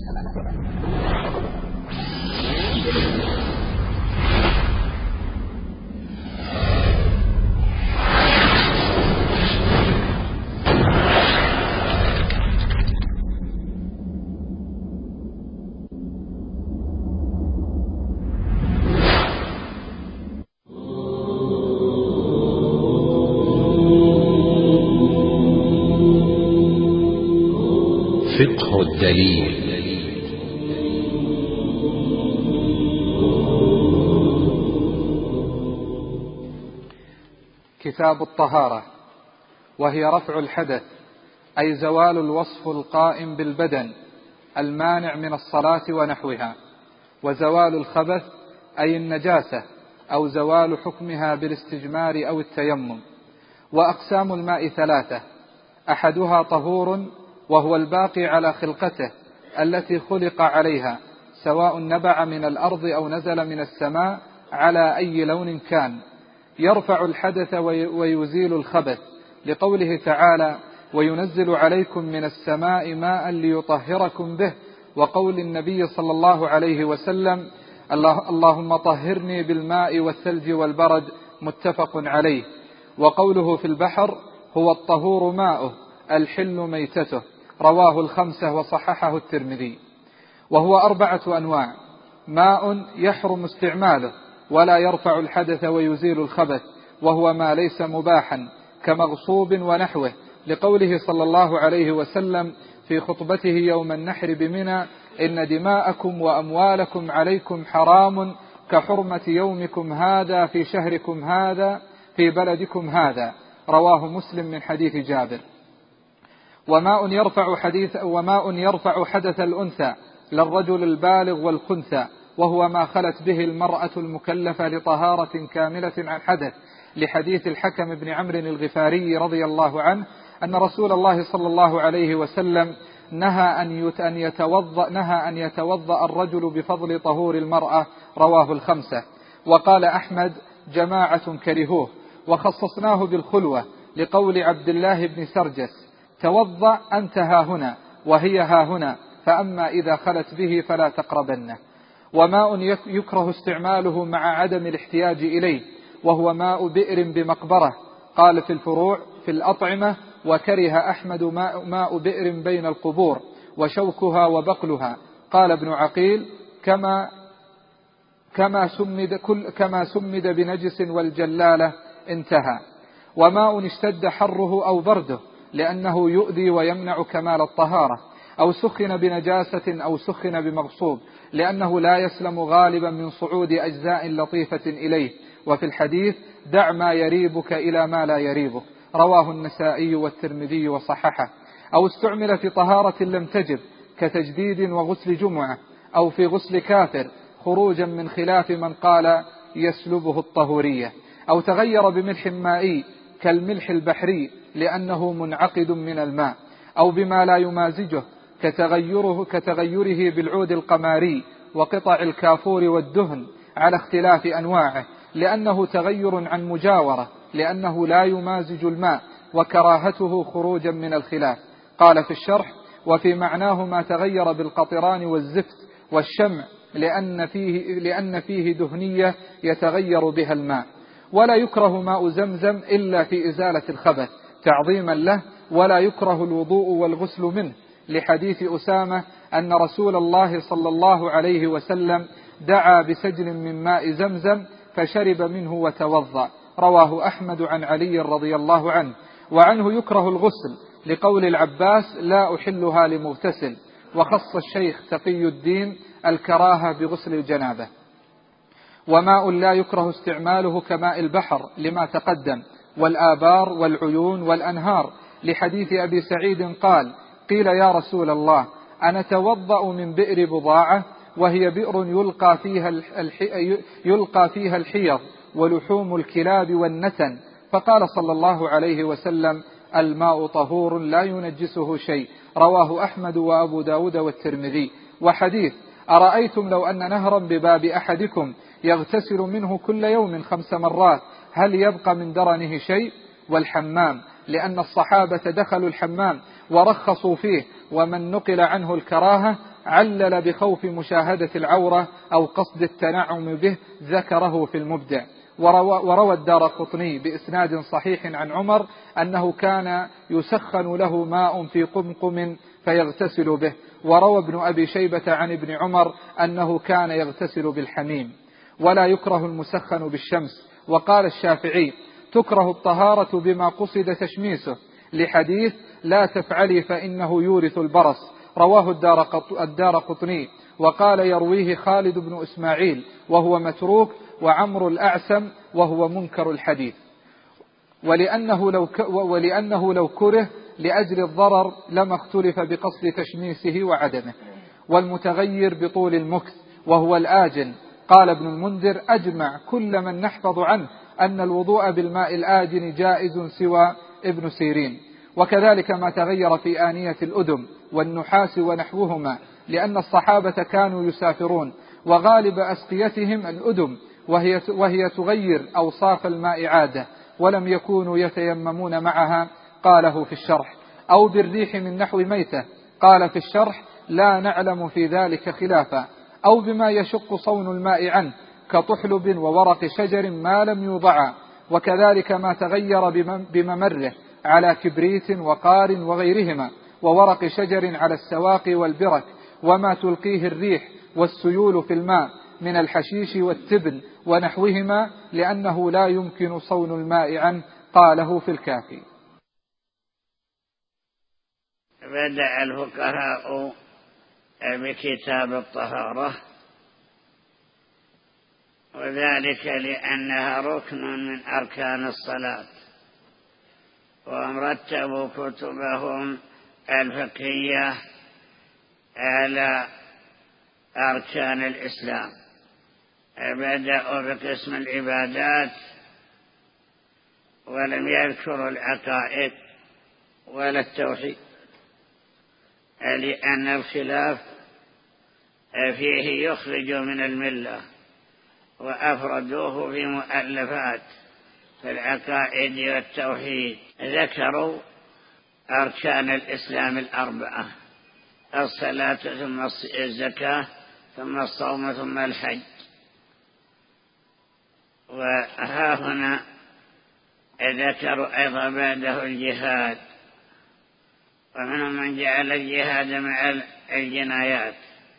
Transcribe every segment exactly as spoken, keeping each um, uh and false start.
فقه الدليل. كتاب الطهارة، وهي رفع الحدث، أي زوال الوصف القائم بالبدن المانع من الصلاة ونحوها، وزوال الخبث أي النجاسة أو زوال حكمها بالاستجمار أو التيمم. وأقسام الماء ثلاثة: أحدها طهور، وهو الباقي على خلقته التي خلق عليها، سواء نبع من الأرض أو نزل من السماء على أي لون كان، يرفع الحدث ويزيل الخبث، لقوله تعالى: وينزل عليكم من السماء ماء ليطهركم به، وقول النبي صلى الله عليه وسلم: اللهم طهرني بالماء والثلج والبرد، متفق عليه. وقوله في البحر: هو الطهور ماؤه الحل ميتته، رواه الخمسة وصححه الترمذي. وهو أربعة أنواع: ماء يحرم استعماله ولا يرفع الحدث ويزيل الخبث، وهو ما ليس مباحا كمغصوب ونحوه، لقوله صلى الله عليه وسلم في خطبته يوم النحر بمنى: إن دماءكم وأموالكم عليكم حرام كحرمة يومكم هذا في شهركم هذا في بلدكم هذا، رواه مسلم من حديث جابر. وماء يرفع حديث وماء يرفع حدث الأنثى للرجل البالغ والخنثى، وهو ما خلت به المرأة المكلفة لطهارة كاملة عن حدث، لحديث الحكم بن عمرو الغفاري رضي الله عنه أن رسول الله صلى الله عليه وسلم نهى أن يتوضأ نهى أن يتوضأ الرجل بفضل طهور المرأة، رواه الخمسة. وقال أحمد: جماعة كرهوه، وخصصناه بالخلوة، لقول عبد الله بن سرجس: توضأ أنت ها هنا وهي ها هنا، فأما إذا خلت به فلا تقربنه. وماء يكره استعماله مع عدم الاحتياج إليه، وهو ماء بئر بمقبرة، قال في الفروع في الأطعمة: وكره أحمد ماء, ماء بئر بين القبور وشوكها وبقلها، قال ابن عقيل: كما كما سمد, كل كما سمد بنجس والجلالة، انتهى. وماء اشتد حره أو برده لأنه يؤذي ويمنع كمال الطهارة، أو سخن بنجاسة أو سخن بمغصوب لأنه لا يسلم غالبا من صعود أجزاء لطيفة إليه. وفي الحديث: دع ما يريبك إلى ما لا يريبك، رواه النسائي والترمذي وصححه. أو استعمل في طهارة لم تجب كتجديد وغسل جمعة، أو في غسل كافر، خروجا من خلاف من قال يسلبه الطهورية. أو تغير بملح مائي كالملح البحري لأنه منعقد من الماء، أو بما لا يمازجه كتغيره, كتغيره بالعود القماري وقطع الكافور والدهن على اختلاف أنواعه، لأنه تغير عن مجاورة، لأنه لا يمازج الماء، وكراهته خروجا من الخلاف. قال في الشرح: وفي معناه ما تغير بالقطران والزفت والشمع، لأن فيه, لأن فيه دهنية يتغير بها الماء. ولا يكره ماء زمزم إلا في إزالة الخبث تعظيما له، ولا يكره الوضوء والغسل منه، لحديث أسامة أن رسول الله صلى الله عليه وسلم دعا بسجل من ماء زمزم فشرب منه وتوضأ، رواه أحمد عن علي رضي الله عنه. وعنه يكره الغسل لقول العباس: لا أحلها لمغتسل. وخص الشيخ تقي الدين الكراهة بغسل الجنابة. وماء لا يكره استعماله كماء البحر لما تقدم، والآبار والعيون والأنهار، لحديث أبي سعيد قال: قيل يا رسول الله أنا توضأ من بئر بضاعة، وهي بئر يلقى فيها, الحي... يلقى فيها الحيض ولحوم الكلاب والنتن، فقال صلى الله عليه وسلم: الماء طهور لا ينجسه شيء، رواه أحمد وأبو داود والترمذي. وحديث: أرأيتم لو أن نهرا بباب أحدكم يغتسل منه كل يوم خمس مرات هل يبقى من درنه شيء؟ والحمام، لأن الصحابة دخلوا الحمام ورخصوا فيه، ومن نقل عنه الكراهة علل بخوف مشاهدة العورة أو قصد التنعم به، ذكره في المبدع. وروى, وروى الدارقطني بإسناد صحيح عن عمر أنه كان يسخن له ماء في قمقم فيغتسل به. وروى ابن أبي شيبة عن ابن عمر أنه كان يغتسل بالحميم. ولا يكره المسخن بالشمس. وقال الشافعي: تكره الطهارة بما قصد تشميسه، لحديث لا تفعلي فإنه يورث البرص، رواه الدارقطني. وقال يرويه خالد بن إسماعيل وهو متروك، وعمر الأعسم وهو منكر الحديث. ولأنه لو, ك ولأنه لو كره لأجل الضرر لما اختلف بقصد تشميسه وعدمه. والمتغير بطول المكث وهو الآجن، قال ابن المنذر: أجمع كل من نحفظ عنه أن الوضوء بالماء الآجن جائز سوى ابن سيرين. وكذلك ما تغير في آنية الأدم والنحاس ونحوهما، لأن الصحابة كانوا يسافرون وغالب أسقيتهم الأدم، وهي, وهي تغير أوصاف الماء عادة، ولم يكونوا يتيممون معها، قاله في الشرح. أو بالريح من نحو ميتة، قال في الشرح: لا نعلم في ذلك خلافا. أو بما يشق صون الماء عنه كطحلب وورق شجر ما لم يوضع. وكذلك ما تغير بممره على كبريت وقار وغيرهما، وورق شجر على السواق والبرك، وما تلقيه الريح والسيول في الماء من الحشيش والتبن ونحوهما، لأنه لا يمكن صون الماء عنه، قاله في الكافي. بدأ الفقهاء بكتاب الطهارة، وذلك لأنها ركن من أركان الصلاة، وهم رتبوا كتبهم الفقهية على أركان الإسلام. بدأوا بقسم العبادات ولم يذكروا العقائد ولا التوحيد، لأن الخلاف فيه يخرج من الملة، وأفردوه في مؤلفات في العقائد والتوحيد. ذكروا أركان الإسلام الأربعة: الصلاة ثم الزكاة ثم الصوم ثم الحج. وها هنا ذكروا أيضا بعده الجهاد، ومنهم من جعل الجهاد مع الجنايات،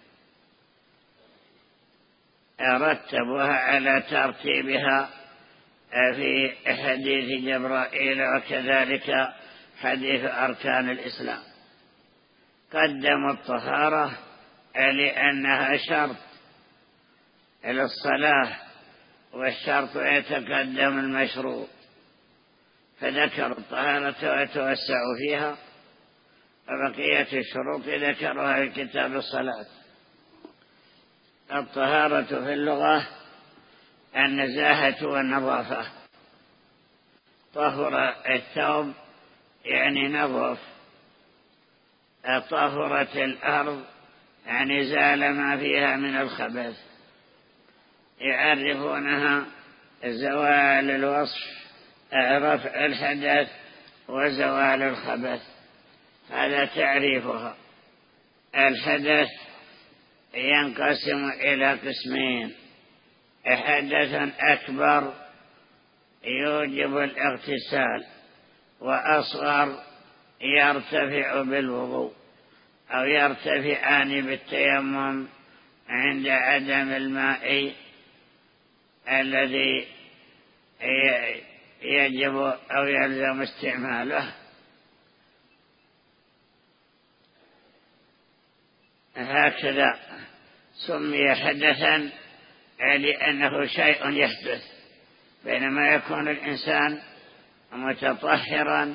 رتبوها على ترتيبها في حديث جبرائيل، وكذلك حديث أركان الإسلام. قدموا الطهارة لأنها شرط للصلاة، والشرط يتقدم المشروط، فذكروا الطهارة وتوسعوا فيها، وبقية الشروط ذكروها في كتاب الصلاة. الطهارة في اللغة النزاهة والنظافة. طهر الثوب يعني نظف، طهرت الأرض يعني زال ما فيها من الخبث. يعرفونها زوال الوصف، رفع الحدث، وزوال الخبث، هذا تعريفها. الحدث ينقسم إلى قسمين: حدث أكبر يوجب الاغتسال، وأصغر يرتفع بالوضوء أو يرتفعان بالتيمم عند عدم الماء الذي يجب أو يلزم استعماله. هكذا سمي حدثا لأنه شيء يحدث، بينما يكون الإنسان متطهرا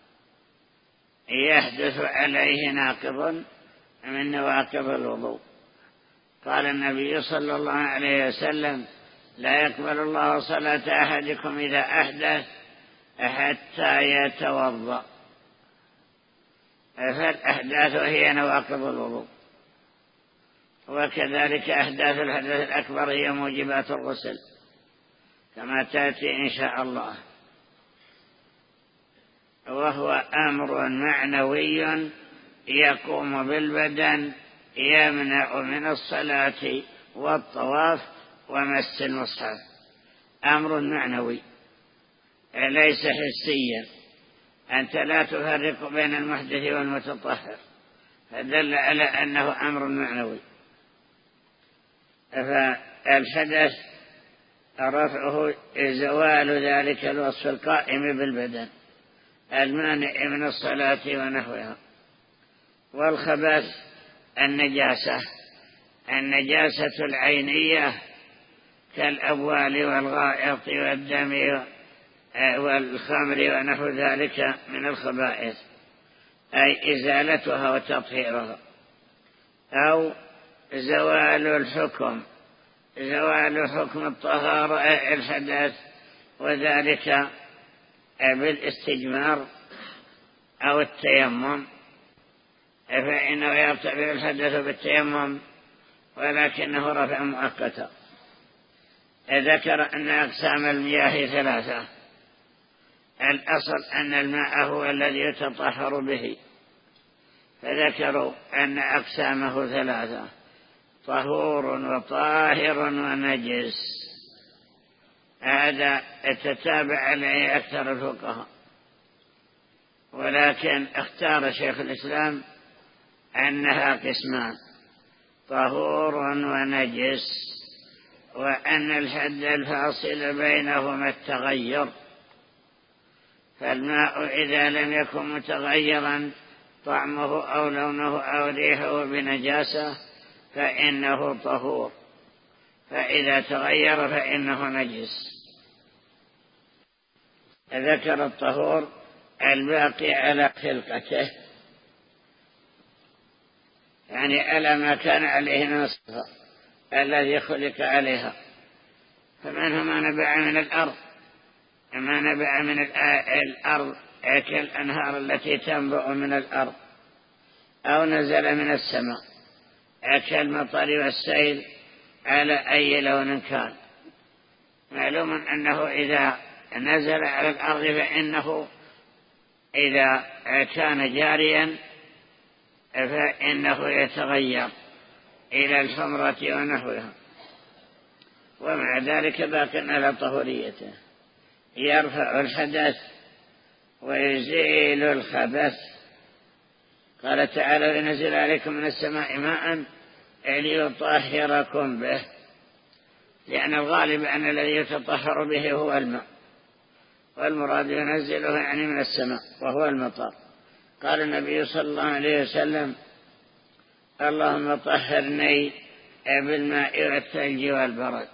يحدث عليه ناقض من نواقض الوضوء. قال النبي صلى الله عليه وسلم: لا يقبل الله صلاة أحدكم إذا أحدث حتى يتوضأ. فالأحداث هي نواقض الوضوء، وكذلك أحداث الحدث الأكبر هي موجبات الغسل كما تأتي إن شاء الله. وهو أمر معنوي يقوم بالبدن يمنع من الصلاة والطواف ومس المصحف، أمر معنوي ليس حسيا. أنت لا تفرق بين المحدث والمتطهر، فدل على أنه أمر معنوي. فالحدث رفعه زوال ذلك الوصف القائم بالبدن المانع من الصلاة ونحوها. والخبث النجاسة، النجاسة العينية كالأبوال والغائط والدم والخمر ونحو ذلك من الخبائث، أي إزالتها وتطهيرها. أو زوال الحكم، زوال حكم الطهارة الحدث، وذلك بالاستجمار أو التيمم، فإنه يرتفع الحدث بالتيمم ولكنه رفع مؤقتا. ذكر أن أقسام المياه ثلاثة. الأصل أن الماء هو الذي يتطهر به، فذكروا أن أقسامه ثلاثة: طهور وطاهر ونجس. هذا تتابع عليه أكثر الفقهاء، ولكن اختار شيخ الإسلام أنها قسمان: طهور ونجس، وأن الحد الفاصل بينهما التغير. فالماء إذا لم يكن متغيرا طعمه أو لونه أو ريحه بنجاسة فإنه طهور، فإذا تغير فإنه نجس. ذكر الطهور الباقي على خلقته، يعني على ما كان عليه نصفه الذي خلق عليها. فمنه ما نبع من الأرض، ما نبع من الأرض كالأنهار التي تنبع من الأرض، أو نزل من السماء كالمطر والسيل على أي لون كان. معلوم أنه إذا نزل على الأرض فإنه إذا كان جاريا فإنه يتغير إلى الحمرة ونحوها، ومع ذلك باق على طهوريته. يرفع الحدث ويزيل الخبث. قال تعالى: ينزل عليكم من السماء ماء ليطهركم به، لأن الغالب أن الذي يتطهر به هو الماء، والمراد ينزله يعني من السماء وهو المطر. قال النبي صلى الله عليه وسلم: اللهم طهرني بالماء والثلج والبرد.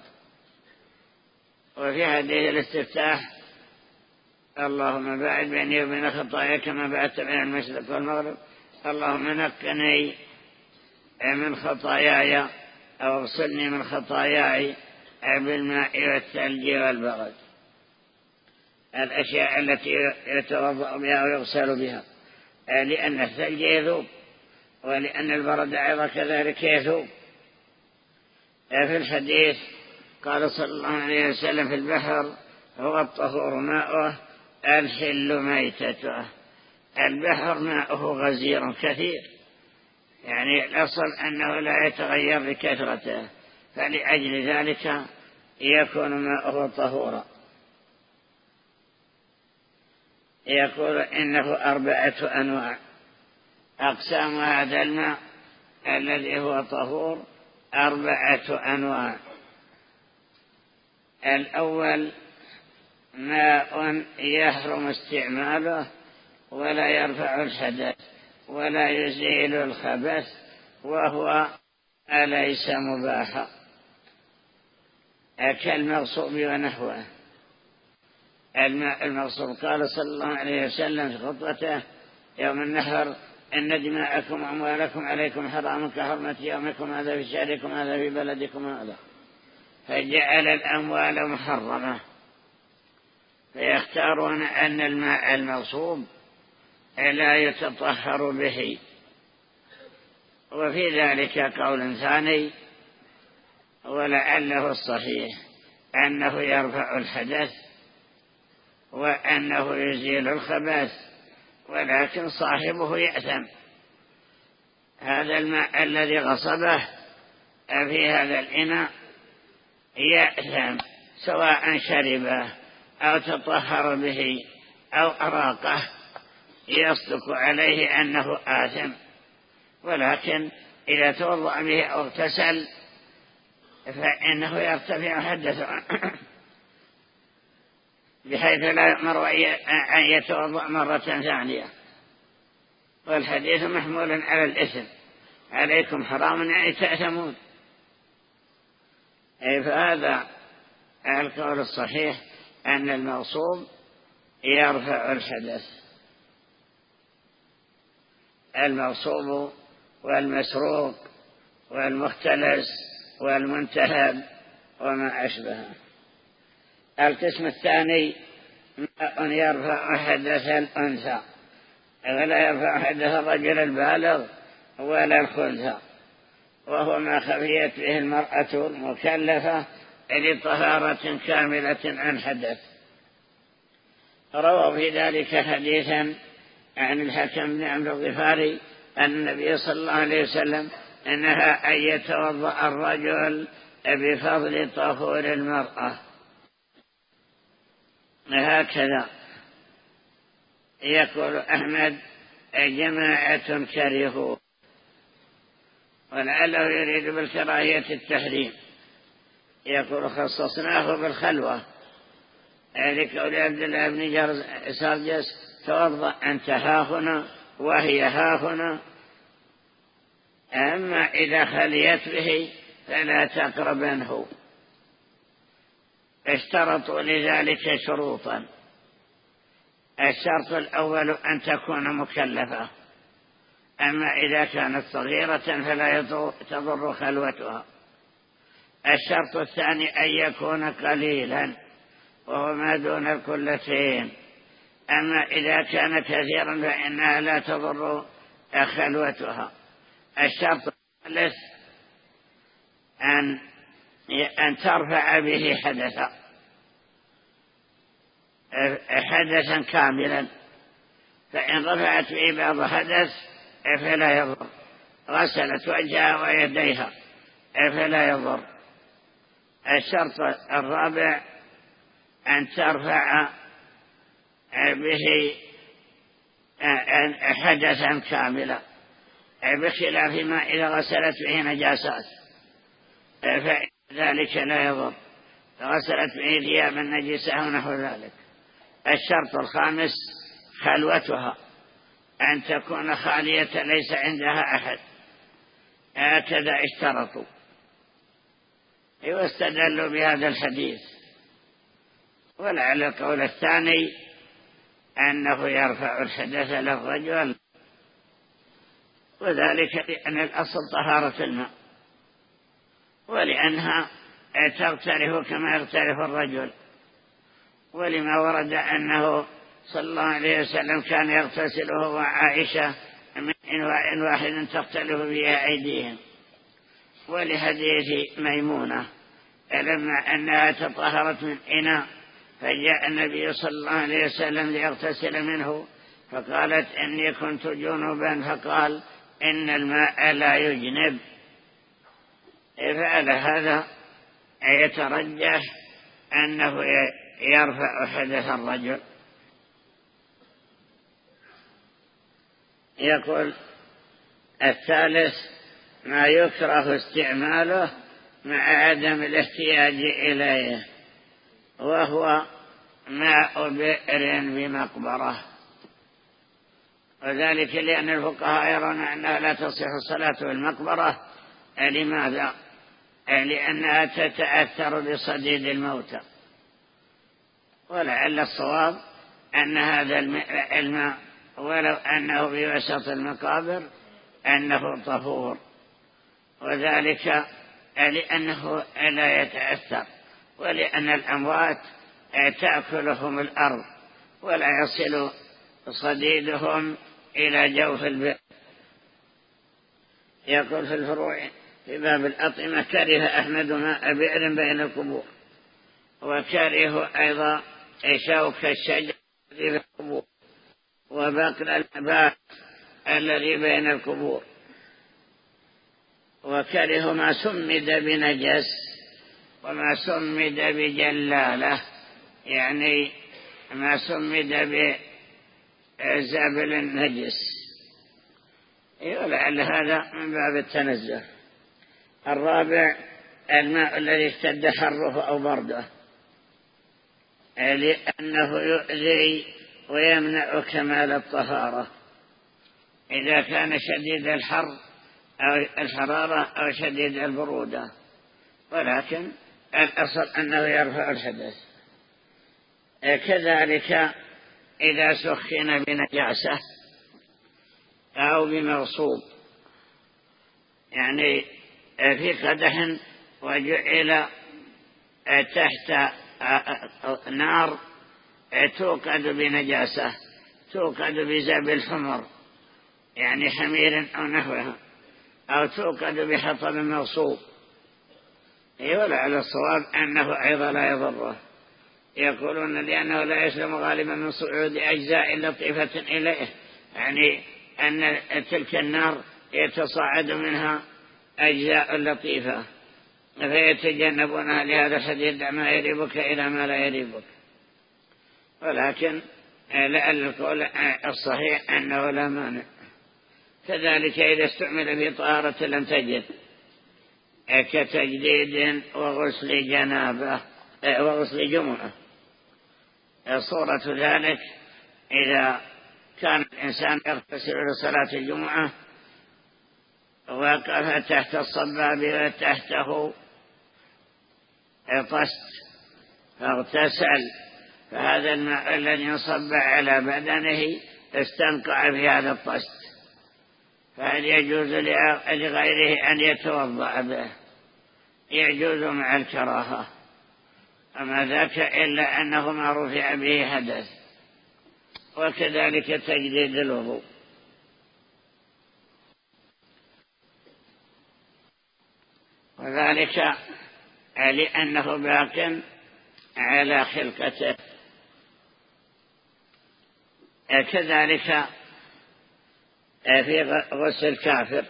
وفي حديث الاستفتاح: اللهم باعد بيني وبين خطاياي كما بعدت بين المشرق والمغرب، اللهم نقني من خطاياي أو اغسلني من خطاياي بالماء والثلج والبرد. الأشياء التي يتوضأ بها ويغسل بها، لأن الثلج يذوب، ولأن البرد أيضا كذلك يذوب. في الحديث قال صلى الله عليه وسلم: في البحر هو الطهور ماؤه الحل ميتته. البحر ماؤه غزير كثير، يعني الأصل أنه لا يتغير بكثرته، فلأجل ذلك يكون ماؤه طهورا. يقول إنه أربعة أنواع. أقسام هذا الماء الذي هو طهور أربعة أنواع. الأول ماء يحرم استعماله ولا يرفع الحدث ولا يزيل الخبث، وهو أليس مباحا، كالمغصوب ونحوه. الماء المغصوب قال صلى الله عليه وسلم في خطبته يوم النحر: إن دماءكم وأموالكم عليكم حرام كحرمة يومكم هذا في شهركم هذا في بلدكم هذا. فجعل الأموال محرمة، فيختارون أن الماء المغصوب لا يتطهر به. وفي ذلك قول ثاني ولعله الصحيح أنه يرفع الحدث وأنه يزيل الخبث، ولكن صاحبه يأثم، هذا الماء الذي غصبه في هذا الإناء يأثم، سواء شربه أو تطهر به أو أراقه، يصدق عليه أنه آثم. ولكن إذا توضأ به أو اغتسل فإنه يرتفع حدثه بحيث لا يؤمر أن يتوضأ مرة ثانية. والحديث محمول على الإثم، عليكم حرام يعني تأثمون. أي فهذا القول الصحيح أن المغصوب يرفع الحدث. المغصوب والمسروق والمختلس والمنتهب وما أشبهه. القسم الثاني ماء يرفع حدث الأنثى، ولا يرفع حدث الرجل البالغ ولا الخنثى، وهو ما خفيت به المرأة المكلفة لطهارة كاملة عن حدث. روى في ذلك حديثا عن الحكم بن عمرو الغفاري أن النبي صلى الله عليه وسلم نهى أن يتوضأ الرجل بفضل طهور المرأة. هكذا يقول أحمد جماعة كرهوه، ولعله يريد بالكراهية التحريم. يقول خصصناه بالخلوة لقول عبد الله بن سرجس توضأ أنت هاهنا وهي هاهنا، أما إذا خليت به فلا تقربنه. اشترطوا لذلك شروطا. الشرط الأول أن تكون مكلفة، أما إذا كانت صغيرة فلا تضر خلوتها. الشرط الثاني أن يكون قليلا وهو ما دون الكلتين، أما إذا كان كثيرا فإنها لا تضر خلوتها. الشرط الثالث أن أن ترفع به حدثا حدثا كاملا، فإن رفعت به بعض حدث فلا يضر، غسلت وجهها ويديها فلا يضر. الشرط الرابع أن ترفع به حدثا كاملا، بخلاف ما إذا غسلت به نجاسات فذلك لا يضر، غسلت به ثيابا نجسة ونحو ذلك. الشرط الخامس خلوتها، أن تكون خالية ليس عندها أحد. هكذا اشترطوا واستدلوا بهذا الحديث. ولعل القول الثاني أنه يرفع الحدث للرجل، وذلك لأن الأصل طهارة الماء، ولأنها تغترف كما يغترف الرجل، ولما ورد أنه صلى الله عليه وسلم كان يغتسل هو وعائشة من إنواء واحد تختلف بها أيديهم، ولحديث ميمونة لما أنها تطهرت من إناء فجاء النبي صلى الله عليه وسلم ليغتسل منه فقالت إني كنت جنبا، فقال إن الماء لا يجنب. فعلى هذا يترجح أنه يرفع حدث الرجل. يقول الثالث ما يكره استعماله مع عدم الاحتياج إليه، وهو ماء بئر بمقبرة، وذلك لأن الفقهاء يرون أنها لا تصح الصلاة بالمقبرة. لماذا؟ لأنها تتأثر بصديد الموتى، ولعل الصواب أن هذا الماء ولو أنه بوسط المقابر أنه طهور، وذلك لأنه لا يتأثر، ولأن الأموات تأكلهم الأرض ولا يصل صديدهم إلى جوف البئر. يقول في الفروع في باب الأطعمة كره أحمد ماء بئر بين القبور، وكره أيضا شوك الشجر الذي في القبور وبقل النبات الذي بين القبور، وكره ما سمد بنجس وما سمد بجلالة، يعني ما سمد بزابل النجس، ولعل هذا من باب التنزه. الرابع الماء الذي اشتد حره أو برده، لأنه يؤذي ويمنع كمال الطهارة إذا كان شديد الحر أو الحرارة أو شديد البرودة، ولكن الأصل أنه يرفع الحدث. كذلك إذا سخن بنجاسة أو بمغصوب، يعني في قدح وجعل تحت نار توقد بنجاسة، توقد بزاب الحمر يعني حمير أو نحوها، أو توقد بحطب مغصوب، ولعل الصواب أنه أيضا لا يضره. يقولون لأنه لا يسلم غالبا من صعود أجزاء لطيفة إليه، يعني أن تلك النار يتصاعد منها أجزاء لطيفة فيتجنبونها، لهذا الحديث دع ما يريبك إلى ما لا يريبك. ولكن لأن القول الصحيح أنه لا مانع. كذلك إذا استعمل في طهارة لم تجد كتجديد وغسل جنابه وغسل جمعة، صورة ذلك إذا كان الإنسان يغتسل لصلاة الجمعة وقف تحت الصباب وتحته طست فاغتسل، فهذا الماء الذي انصب على بدنه استنقع في هذا الطست، فهل يجوز لغيره أن يتوضأ به؟ يجوز مع الكراهة، أما ذاك إلا أنه ما رفع به حدث. وكذلك تجديد الوضوء. وذلك لأنه باق على خلقته. كذلك في غسل الكافر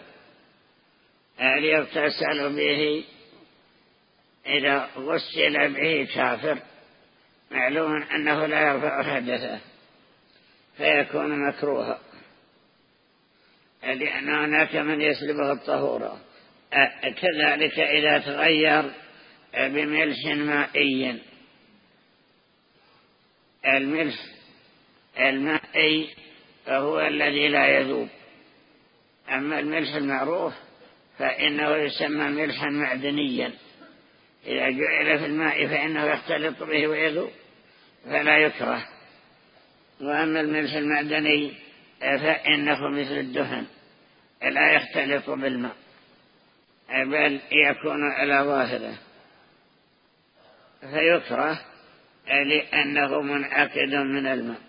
ليغتسل به، إذا غسل به كافر معلوم أنه لا يرفع حدثه فيكون مكروها، لأن هناك من يسلبه الطهورة. كذلك إذا تغير بملح مائي، الملح المائي فهو الذي لا يذوب، أما الملح المعروف فإنه يسمى ملحا معدنيا، إذا جعل في الماء فإنه يختلط به ويذوب فلا يكره. وأما الملح المعدني فإنه مثل الدهن لا يختلط بالماء بل يكون على ظاهره، فيكره لأنه منعقد من الماء.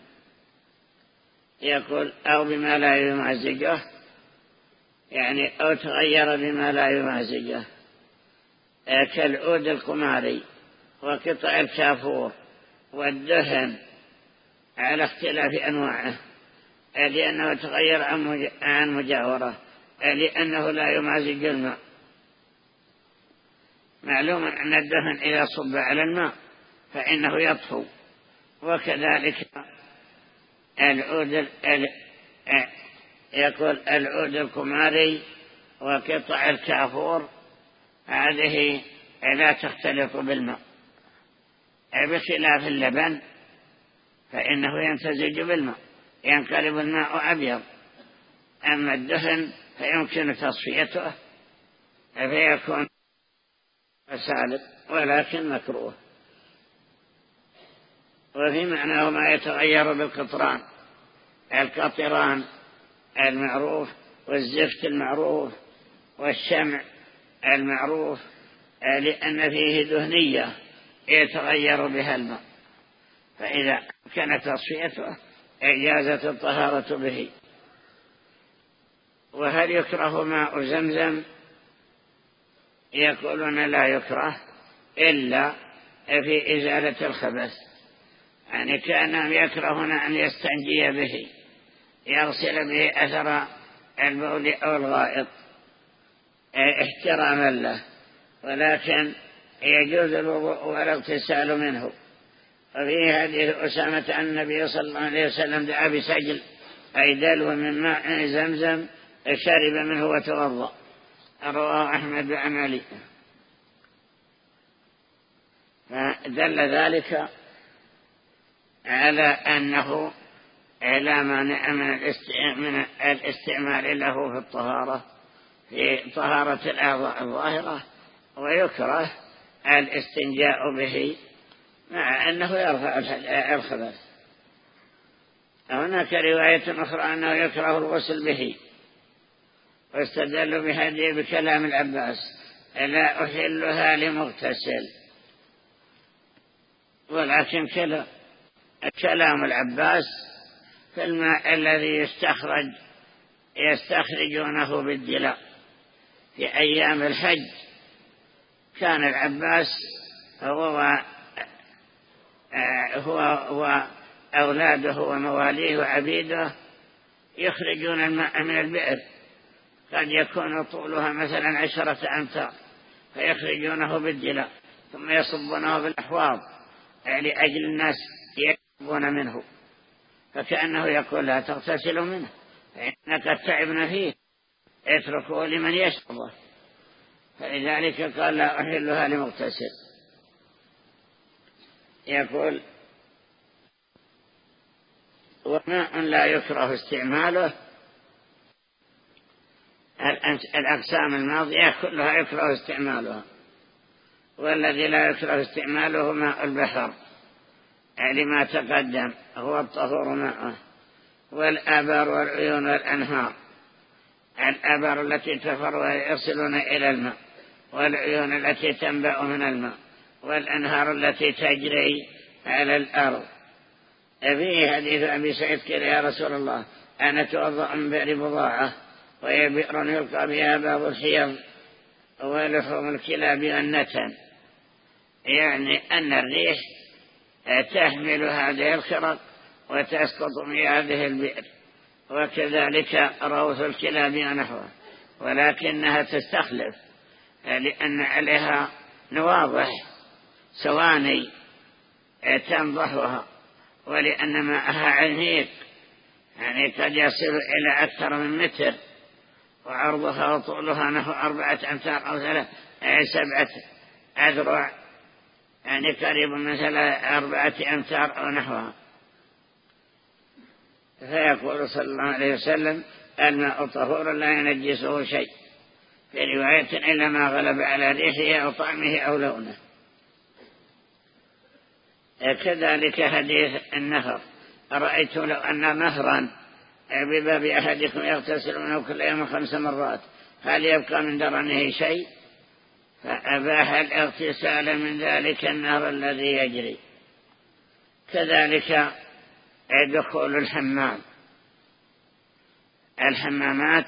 يقول أو بما لا يمازجه، يعني أو تغير بما لا يمازجه، كالعود القماري وقطع الكافور والدهن على اختلاف أنواعه، لأنه تغير عن مجاورة، لأنه لا يمازج الماء. معلوم أن الدهن إذا صب على الماء فإنه يطفو. وكذلك العود يقول العود القماري وقطع الكافور هذه لا تختلط بالماء، بخلاف اللبن فإنه يمتزج بالماء ينقلب الماء أبيض، أما الدهن فيمكن تصفيته فيكون سالب ولكن مكروه. وفي معناه ما يتغير بالقطران، القطران المعروف والزفت المعروف والشمع المعروف، لأن فيه دهنية يتغير بها الماء، فإذا كانت تصفيته إجازت الطهارة به. وهل يكره ماء زمزم؟ يقولون لا يكره إلا في إزالة الخبث، يعني كانهم يكرهون أن يستنجي به، يغسل به أثر البول أو الغائط، احتراما له، ولكن يجوز الوضوء والاغتسال منه. وفي حديث أسامة أن النبي صلى الله عليه وسلم دعا بسجل أي دلو من ماء زمزم شرب منه وتوضأ، رواه أحمد بعمله. فدل ذلك على أنه لا مانع من الاستعمال له في الطهارة في طهارة الأعضاء الظاهرة، ويكره الاستنجاء به مع أنه يرفع الخبث. هناك رواية أخرى أنه يكره الغسل به، واستدلوا بهذه بكلام العباس لا أحلها لمغتسل. ولكن كلام العباس في الماء الذي يستخرج يستخرجونه بالدلاء في أيام الحج، كان العباس هو هو وأولاده ومواليه وعبيده يخرجون الماء من البئر، قد يكون طولها مثلا عشرة أمتار، فيخرجونه بالدلاء ثم يصبونه بالأحواض لأجل الناس يشربون منه، فكأنه يقول لا تغتسلوا منه فإنك تعبنا فيه، اتركوه لمن يشربه. فلذلك قال لا أحلها لمغتسل. يقول وماء لا يكره استعماله، الأقسام الماضية كلها يكره استعمالها، والذي لا يكره استعماله ماء البحر لما تقدم هو الطهور معه، والآبار والعيون والأنهار، الآبار التي تفر ويصلون إلى الماء، والعيون التي تنبع من الماء، والأنهار التي تجري على الأرض. فيه حديث أبي سعيد قال يا رسول الله أنا أتوضأ من بئر بضاعة وهي بئر يلقى بها باب الحيض ولحوم الكلاب والنتن، يعني أن الريح تحمل هذه الخرق وتسقط في هذه البئر، وكذلك روث الكلاب ونحوه، ولكنها تستخلف لأن عليها نواضح سواني تنضحها، ولأن ماءها عميق يعني قد يصل إلى أكثر من متر، وعرضها وطولها نحو أربعة أمتار أو ثلاث سبعة أذرع، يعني قريب من أربعة أمتار أو نحوها. فيقول صلى الله عليه وسلم الماء طهور لا ينجسه شيء، في رواية إلا ما غلب على ريحه أو طعمه أو لونه. كذلك حديث النهر، أرأيت لو أن نهرا بباب أحدكم يغتسل منه كل يوم خمس مرات هل يبقى من درنه شيء؟ فأباح الاغتسال من ذلك النهر الذي يجري. كذلك دخول الحمام، الحمامات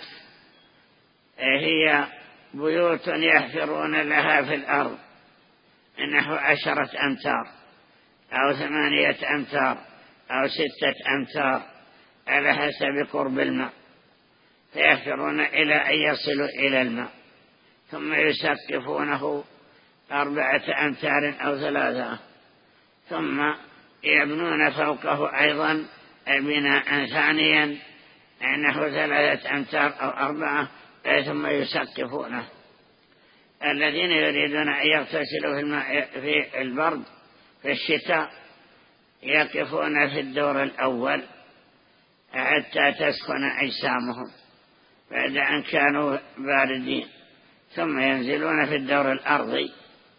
هي بيوت يحفرون لها في الأرض نحو عشرة أمتار أو ثمانية أمتار أو ستة أمتار على حسب قرب الماء، فيحفرون إلى أن يصلوا إلى الماء، ثم يسقفونه أربعة أمتار أو ثلاثة، ثم يبنون فوقه أيضا بناء ثانيا نحو ثلاثة أمتار أو أربعة، ثم يسقفونه. الذين يريدون أن يغتسلوا في الماء في البرد في الشتاء يقفون في الدور الأول حتى تسخن أجسامهم بعد أن كانوا باردين، ثم ينزلون في الدور الأرضي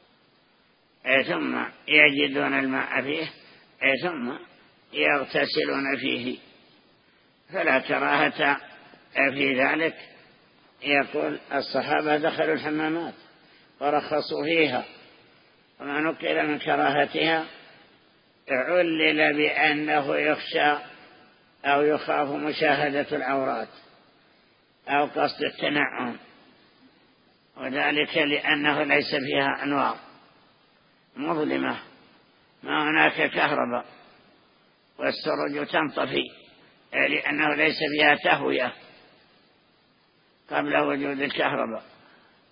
ثم يجدون الماء فيه ثم يغتسلون فيه، فلا كراهة في ذلك. يقول الصحابة دخلوا الحمامات ورخصوا فيها، وما نقل من كراهتها علل بأنه يخشى أو يخاف مشاهدة العورات أو قصد التنعم، وذلك لأنه ليس فيها أنوار مظلمة، ما هناك كهرباء والسرج تنطفي لأنه ليس فيها تهوية قبل وجود الكهرباء،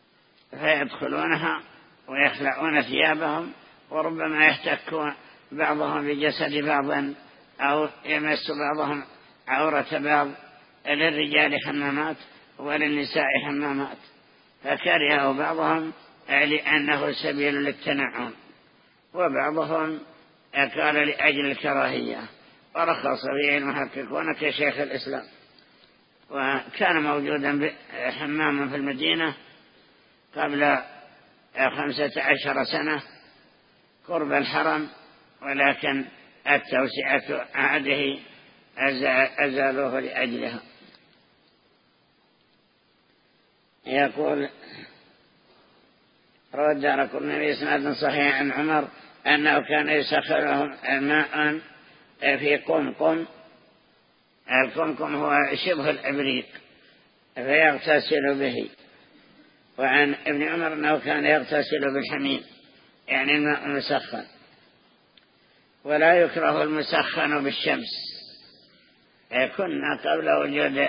فيدخلونها ويخلعون ثيابهم، وربما يحتكون بعضهم بجسد بعض أو يمس بعضهم عورة بعض. للرجال حمامات وللنساء حمامات، فكرهه بعضهم لأنه سبيل للتنعم، وبعضهم قال لأجل الكراهية، ورخص به المحققون كشيخ الإسلام. وكان موجودا حمام في المدينة قبل خمسة عشر سنة قرب الحرم، ولكن التوسعة هذه أزالوه لأجلها. يقول روى الدارقطني بإسناد صحيح عن عمر أنه كان يسخر لهم ماء في قمقم. القمقم هو شبه الإبريق فيغتسل به. وعن ابن عمر أنه كان يغتسل بالحميم، يعني الماء المسخن. ولا يكره المسخن بالشمس. كنا قبل وجود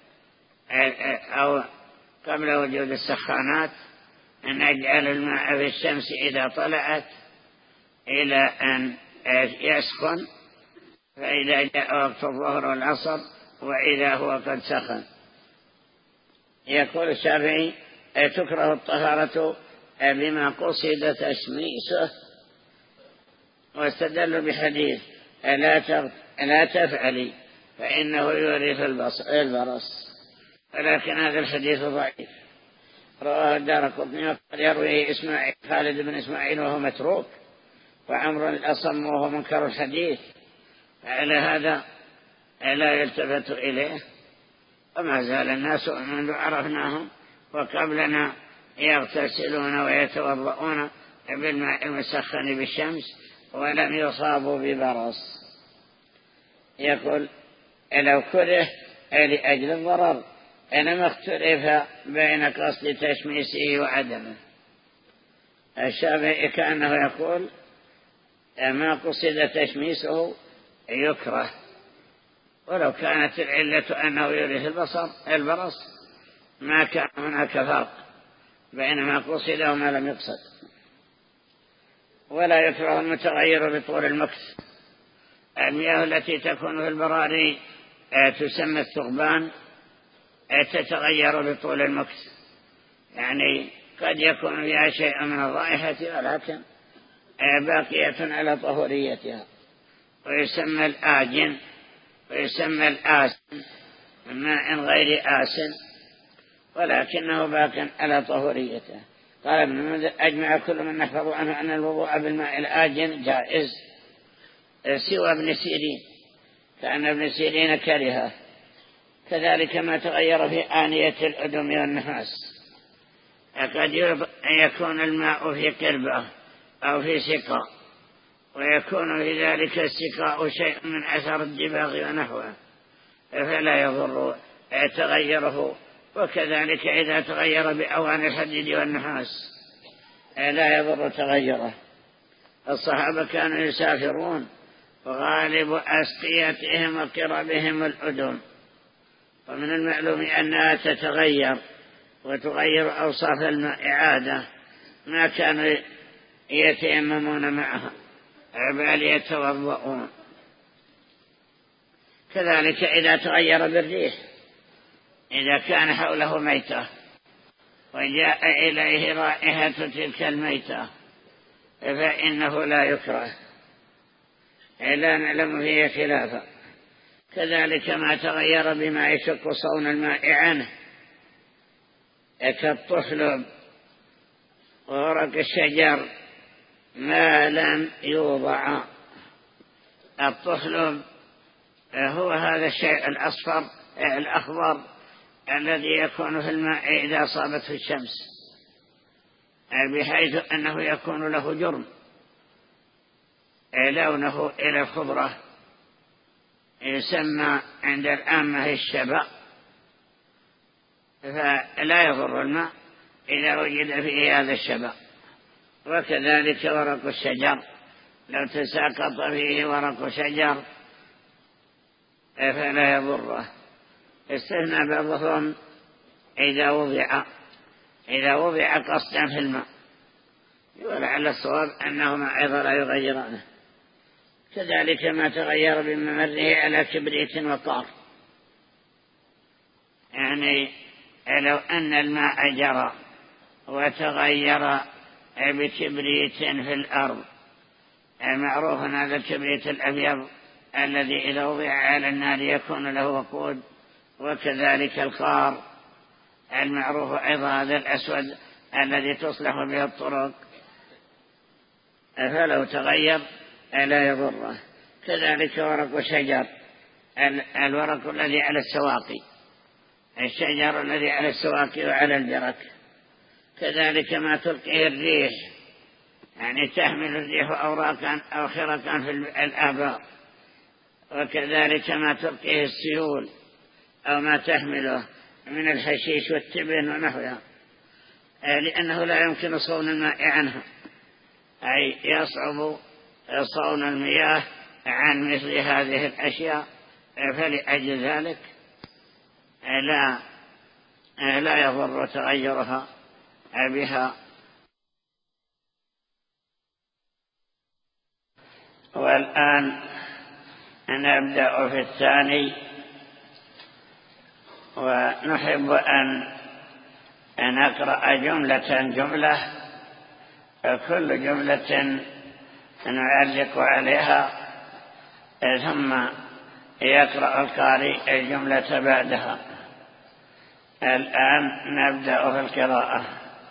أو قبل وجود السخانات نجعل الماء في الشمس إذا طلعت إلى أن يسخن، فإذا جاء وقت الظهر والعصر وإذا هو قد سخن. يقول الشافعي تكره الطهارة بما قصد تشميسه، واستدل بحديث لا تفعلي فإنه يورث البرص، ولكن هذا الحديث ضعيف. رواه الدارقطني وقال يروي إسماعيل خالد بن إسماعيل وهو متروك، وعمر الأصم وهو منكر الحديث، فعلى هذا لا يلتفت إليه. وما زال الناس منذ عرفناهم وقبلنا يغتسلون ويتوضؤون بالماء المسخن بالشمس ولم يصابوا ببرص. يقول لو كره لأجل الضرر إنما اختلف بين قصد تشميسه وعدمه. الشافعي كأنه يقول ما قصد تشميسه يكره، ولو كانت العلة أنه يورث البصر البرص ما كان هناك فرق بين ما قصد وما لم يقصد. ولا يكره المتغير بطول المكث. المياه التي تكون في البراري تسمى الثقبان تتغير بطول المكث، يعني قد يكون فيها شيء من الرائحة ولكن باقية على طهوريتها. ويسمى الآجن ويسمى الآسن، ماء غير آسن ولكنه باق على طهوريته. قال ابن المنذر أجمع كل من نحفظ عنه أن الوضوء بالماء الآجن جائز سوى ابن سيرين، كأن ابن سيرين كرهه. كذلك ما تغير في آنية الأدم والنحاس، قد يكون الماء في قربة أو في سقاء، ويكون في ذلك السقاء شيء من أثر الدباغ ونحوه فلا يضر تغيره. وكذلك إذا تغير بأواني الحديد والنحاس لا يضر تغيره. الصحابة كانوا يسافرون وغالب أسقيتهم وقربهم الأدم، ومن المعلوم أنها تتغير وتغير أوصاف الماء عادة، ما كانوا يتيممون معها بل يتوضؤون. كذلك إذا تغير بالريح، إذا كان حوله ميتة وجاء إليه رائحة تلك الميتة فإنه لا يكره، لا نعلم فيه خلافا. كذلك ما تغير بما يشق صون الماء عنه كالطحلب وورق الشجر ما لم يوضع. الطحلب هو هذا الشيء الأصفر الأخضر الذي يكون في الماء إذا صابته الشمس، بحيث أنه يكون له جرم لونه إلى الخضرة، يسمى عند العامة الشبأ، فلا يضر الماء إذا وجد فيه هذا الشبأ. وكذلك ورق الشجر، لو تساقط فيه ورق شجر فلا يضره. استثنى بعضهم إذا وضع إذا وضع قصدا في الماء، ولعل الصواب أنهما أيضا لا يغيرانه. كذلك ما تغير بممره على كبريت وقار، يعني لو أن الماء جرى وتغير بكبريت في الأرض، معروف هذا الكبريت الأبيض الذي إذا وضع على النار يكون له وقود، وكذلك القار المعروف أيضا هذا الأسود الذي تصلح به الطرق، فلو تغير لا يضره. كذلك ورق شجر، الورق الذي على السواقي، الشجر الذي على السواقي وعلى البرك، كذلك ما تلقيه الريح، يعني تحمل الريح أوراقا أو خرقا في الآبار، وكذلك ما تلقيه السيول أو ما تحمله من الحشيش والتبن ونحوها، لأنه لا يمكن صون الماء عنها، أي يصعب صون المياه عن مثل هذه الأشياء، فلأجل ذلك لا لا يضر تغيرها بها. والآن نبدأ في الثاني، ونحب أن نقرأ جملة جملة، كل جملة نعلق عليها، ثم يقرأ القارئ الجملة بعدها. الآن نبدأ في القراءة.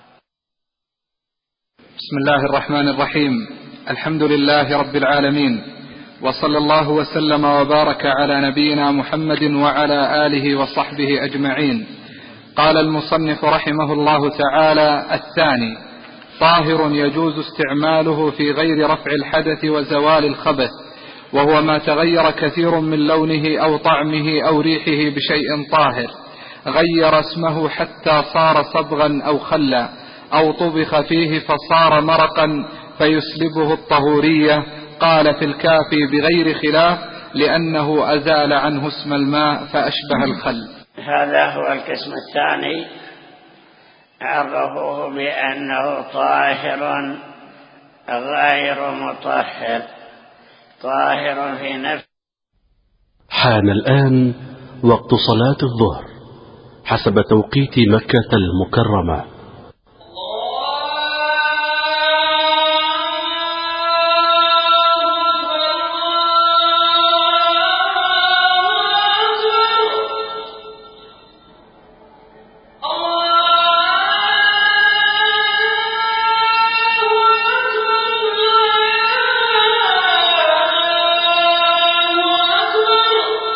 بسم الله الرحمن الرحيم. الحمد لله رب العالمين، وصلى الله وسلم وبارك على نبينا محمد وعلى آله وصحبه أجمعين. قال المصنف رحمه الله تعالى: الثاني: طاهر يجوز استعماله في غير رفع الحدث وزوال الخبث، وهو ما تغير كثير من لونه أو طعمه أو ريحه بشيء طاهر، غير اسمه حتى صار صبغا أو خلا، أو طبخ فيه فصار مرقا فيسلبه الطهورية. قال في الكافي بغير خلاف، لأنه أزال عنه اسم الماء فأشبه الخل. هذا هو القسم الثاني، عرفوه بأنه طاهر غير مطهر، طاهر في نفسه. حان الآن وقت صلاة الظهر حسب توقيت مكة المكرمة.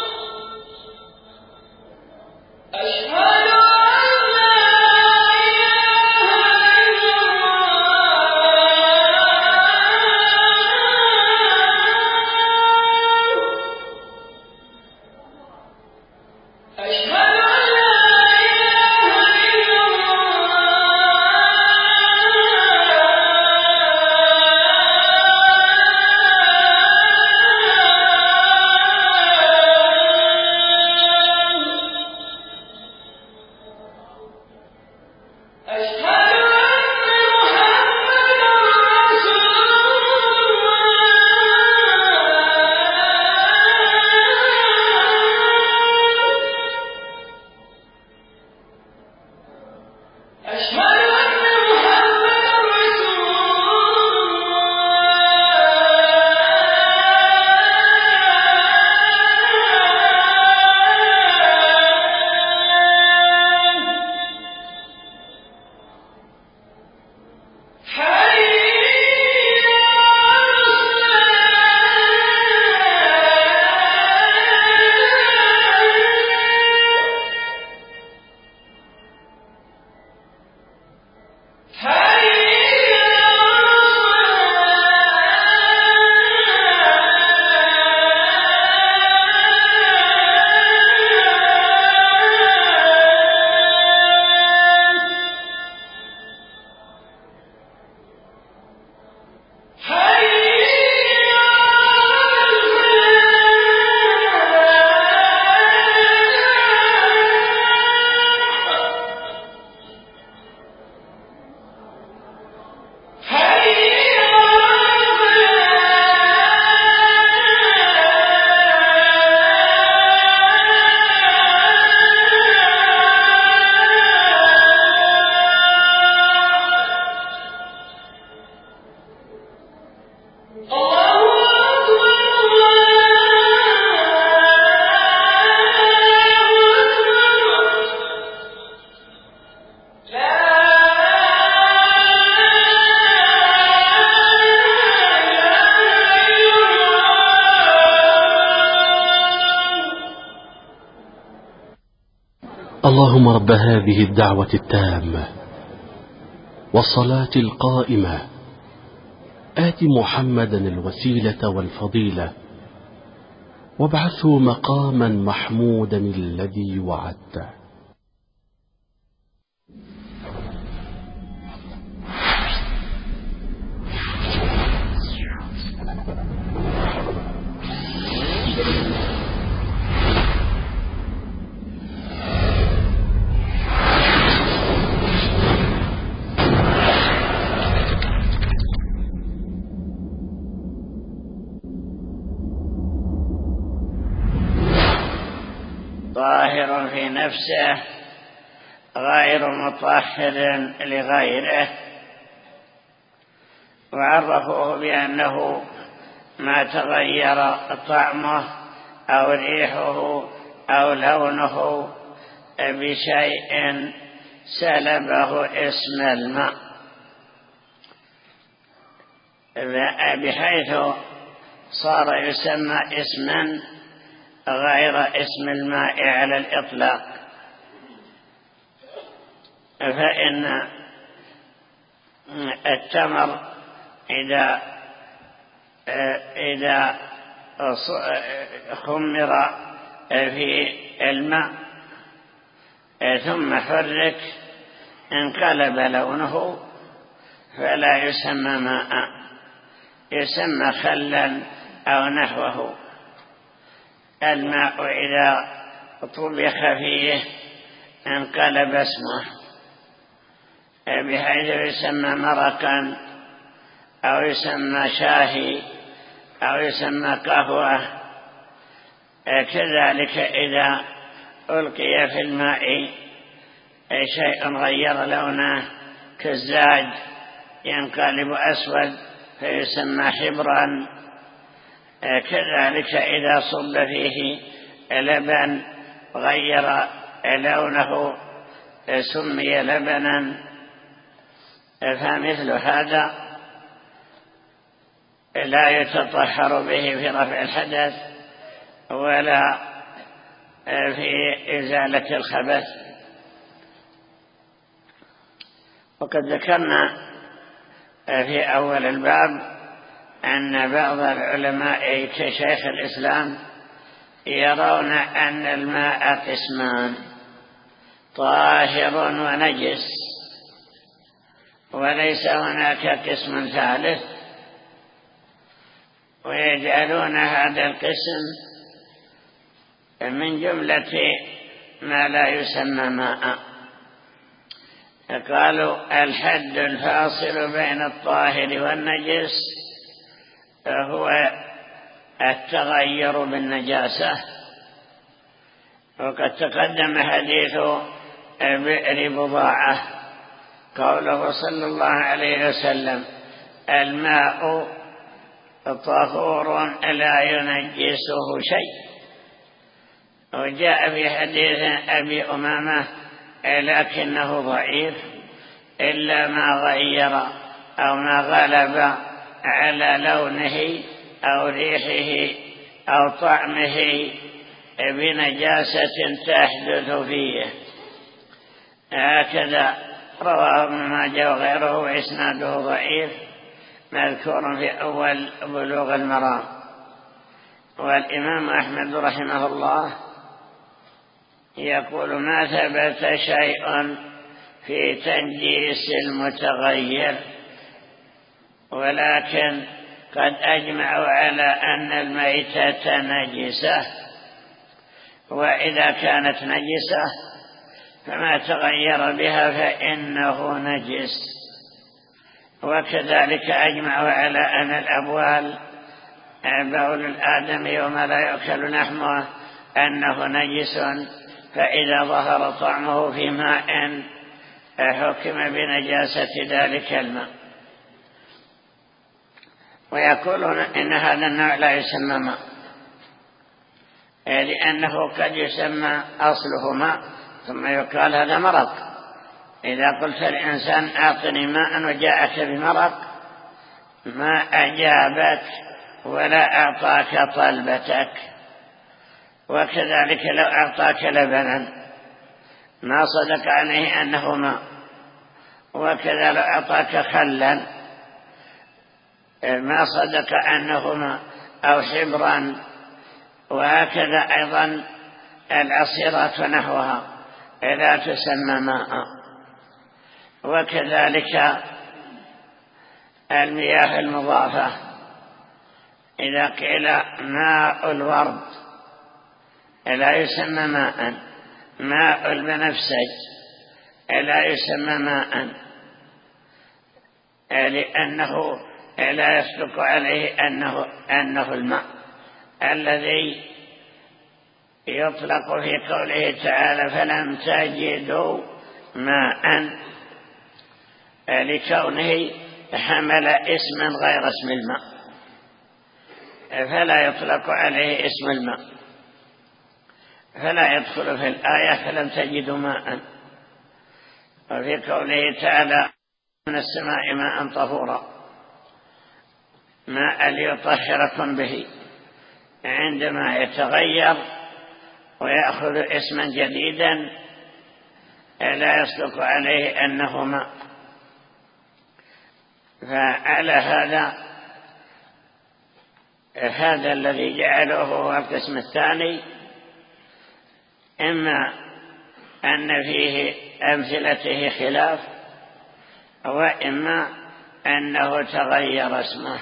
أشهد أن لا إله اللهم رب هذه الدعوة التامة والصلاة القائمة آت محمدا الوسيلة والفضيلة وابعثه مقاما محمودا الذي وعدته. طاهر في نفسه غير مطهر لغيره، وعرفوه بأنه ما تغير طعمه أو ريحه أو لونه بشيء سلبه اسم الماء، بحيث صار يسمى اسما غير اسم الماء على الإطلاق. فإن التمر إذا إذا خمر في الماء ثم حرك انقلب لونه فلا يسمى ماء، يسمى خلا أو نحوه. الماء إذا طبخ فيه انقلب اسمه، بحيث يسمى مرقا أو يسمى شاهي أو يسمى قهوة. كذلك إذا ألقي في الماء شيء غير لونه كالزاج ينقلب أسود فيسمى حبرا. كذلك إذا صب فيه لبن غير لونه سمي لبنا. فمثل هذا لا يتطهر به في رفع الحدث ولا في إزالة الخبث. وقد ذكرنا في أول الباب أن بعض العلماء كشيخ الإسلام يرون أن الماء قسمان، طاهر ونجس، وليس هناك قسم ثالث، ويجعلون هذا القسم من جملة ما لا يسمى ماء. قالوا الحد الفاصل بين الطاهر والنجس هو التغير بالنجاسة. وقد تقدم حديث بئر بضاعة قوله صلى الله عليه وسلم الماء طهور لا ينجسه شيء. وجاء في حديث أبي أمامة لكنه ضعيف إلا ما غير أو ما غلب على لونه أو ريحه أو طعمه بنجاسة تحدث فيه. هكذا رواه ابن ماجه وغيره وإسناده ضعيف، مذكور في أول بلوغ المرام. والإمام أحمد رحمه الله يقول ما ثبت شيء في تنجيس المتغير، ولكن قد أجمعوا على أن الميتة نجسة، وإذا كانت نجسة فما تغير بها فإنه نجس. وكذلك أجمعوا على أن الأبوال بول الآدمي وما لا يؤكل لحمه أنه نجس، فإذا ظهر طعمه في ماء حكم بنجاسة ذلك الماء. ويقولون إن هذا النوع لا يسمى ماء، لأنه قد يسمى أصله ماء ثم يقال هذا مرق. إذا قلت الإنسان أعطني ماء وجاءك بمرق ما أجابك ولا أعطاك طلبتك. وكذلك لو أعطاك لبنا ما صدق عليه أنه ماء. وكذا لو أعطاك خلا ما صدق أنه ماء أو حبرا. وهكذا أيضا العصيرات ونحوها لا تسمى ماء. وكذلك المياه المضافة إذا قيل ماء الورد لا يسمى ماء، ماء البنفسج لا يسمى ماء، لأنه لا يصدق عليه أنه, أنه الماء الذي يطلق في قوله تعالى فلم تجدوا ماء، لكونه حمل اسما غير اسم الماء فلا يطلق عليه اسم الماء، فلا يدخل في الآية فلم تجدوا ماء. وفي قوله تعالى من السماء ماء طهورا، ماء ليطهركم به، عندما يتغير ويأخذ اسما جديدا لا يصدق عليه أنه ماء. فعلى هذا هذا الذي جعله هو القسم الثاني، إما أن فيه أمثلته خلاف، وإما أنه تغير اسمه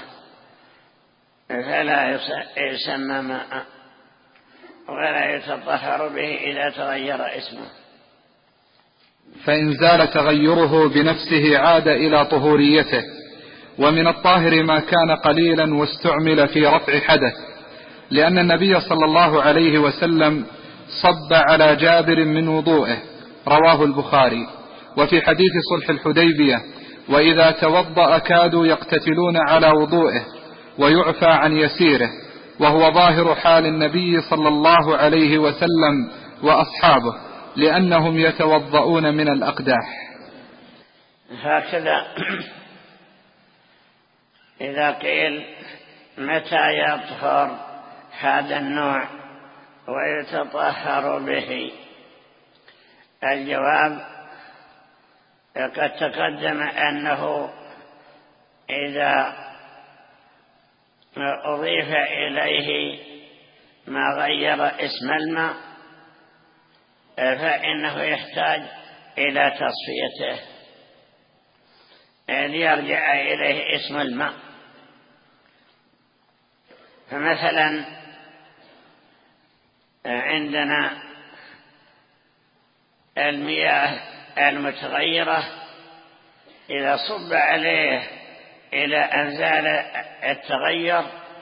فلا يسمى ماء ولا يتطهر به إذا تغير اسمه. فإن زال تغيره بنفسه عاد إلى طهوريته. ومن الطاهر ما كان قليلا واستعمل في رفع حدث، لأن النبي صلى الله عليه وسلم صب على جابر من وضوئه، رواه البخاري. وفي حديث صلح الحديبية وإذا توضأ كادوا يقتتلون على وضوئه ويعفى عن يسيره، وهو ظاهر حال النبي صلى الله عليه وسلم وأصحابه، لأنهم يتوضؤون من الأقداح. هكذا إذا قيل متى يطهر هذا النوع ويتطهر به، الجواب قد تقدم أنه إذا أضيف إليه ما غير اسم الماء فإنه يحتاج إلى تصفيته ليرجع إليه اسم الماء. فمثلا عندنا المياه المتغيرة إذا صب عليه إلى أن زال التغير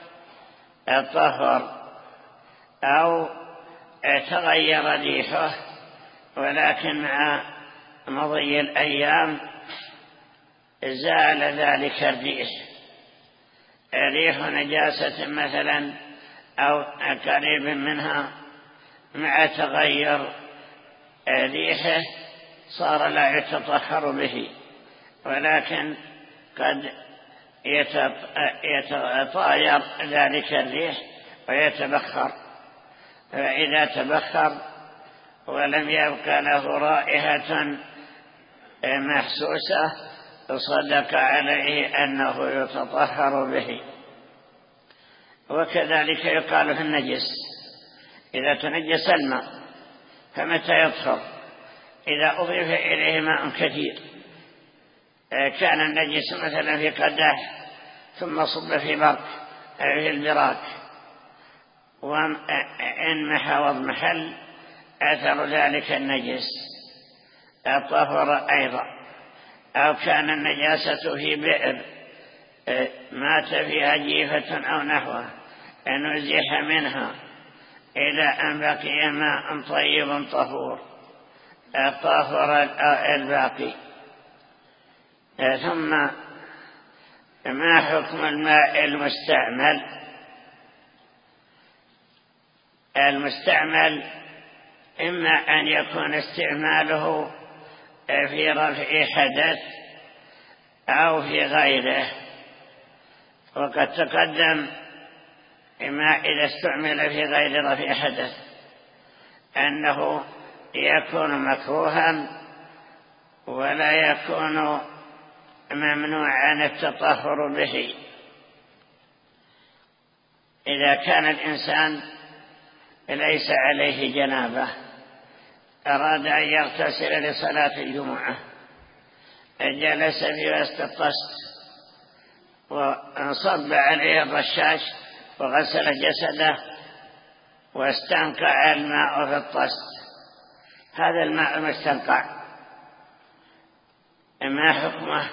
الطهر، أو تغير ريحه ولكن مع مضي الأيام زال ذلك الريح، ريح نجاسة مثلا أو قريب منها، مع تغير ريحه صار لا يتطهر به، ولكن قد يتطاير ذلك الريح ويتبخر. فإذا تبخر ولم يبقى له رائحة محسوسة صدق عليه أنه يتطهر به. وكذلك يقال في النجس إذا تنجس الماء فمتى يطهر؟ إذا أضيف إليه ماء كثير، كان النجس مثلا في قداح ثم صب في برك في البراك وانمح واضمحل أثر ذلك النجس الطهر أيضا. أو كان النجاسة في بئر مات فيها جيفة أو نحوه نزح منها إلى أن بقي ماء طيب طهور طهر الباقي. ثم ما حكم الماء المستعمل؟ المستعمل إما أن يكون استعماله في رفع حدث أو في غيره، وقد تقدم ما إذا استعمل في غير رفع حدث أنه يكون مكروها ولا يكون ممنوعا التطهر به. إذا كان الإنسان ليس عليه جنابة أراد أن يغتسل لصلاة الجمعة، جلس في وسط الطست وانصب عليه الرشاش وغسل جسده واستنقع الماء في الطست، هذا الماء المستنقع ما حكمه؟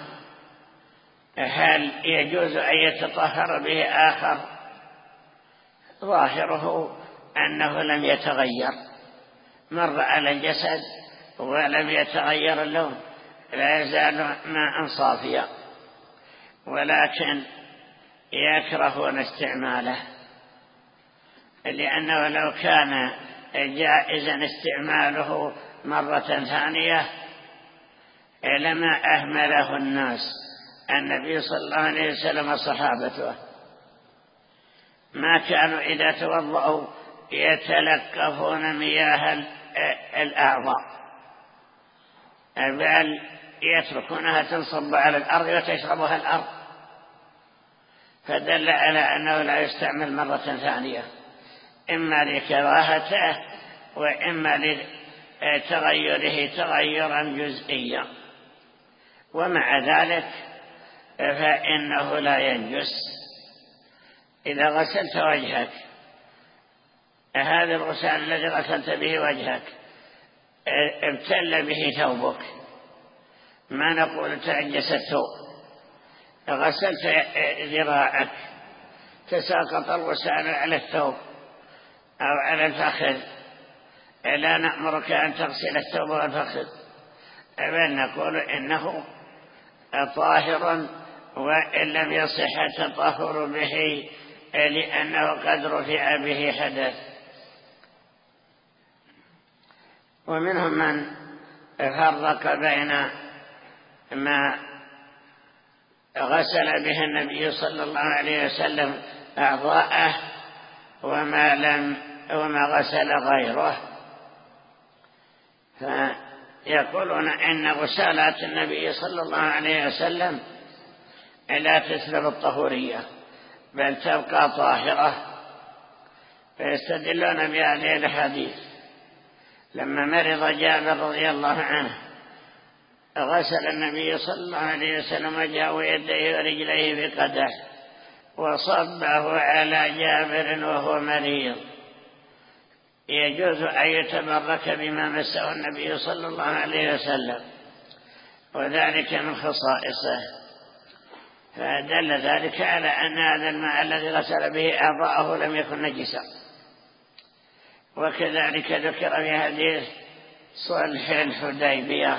هل يجوز أن يتطهر به آخر؟ ظاهره أنه لم يتغير، مر على الجسد ولم يتغير اللون، لا يزال ماء صافيا، ولكن يكرهون استعماله، لأنه لو كان جائزا استعماله مرة ثانية لما أهمله الناس. النبي صلى الله عليه وسلم وصحابته ما كانوا إذا توضأوا يتلقفون مياه الأعضاء، بل يتركونها تنصب على الأرض وتشربها الأرض، فدل على أنه لا يستعمل مرة ثانية، إما لكراهته وإما لتغيره تغيرا جزئيا. ومع ذلك فإنه لا ينجس. إذا غسلت وجهك، هذا الغسل الذي غسلت به وجهك ابتل به ثوبك، ما نقول تنجس الثوب، غسلت ذراعك تساقط الغسال على الثوب أو على الفخذ، لا نأمرك أن تغسل الثوب والفخذ، بل نقول إنه طاهر وإن لم يصح التطهر به لأنه قد رفع به حدث. ومنهم من فرق بين ما غسل به النبي صلى الله عليه وسلم أعضاءه وما لم وما غسل غيره، فيقولون إن غسالات النبي صلى الله عليه وسلم لا تسلب الطهورية بل تبقى طاهرة، فيستدلون بهذه الحديث. لما مرض جابر رضي الله عنه غسل النبي صلى الله عليه وسلم وجهه يديه ورجليه في قدح وصبه على جابر وهو مريض. يجوز أن يتبرك بما مسه النبي صلى الله عليه وسلم، وذلك من خصائصه، فدل ذلك على أن هذا الماء الذي غسل به أعضاءه لم يكن نجسا. وكذلك ذكر في حديث صلح الحديبية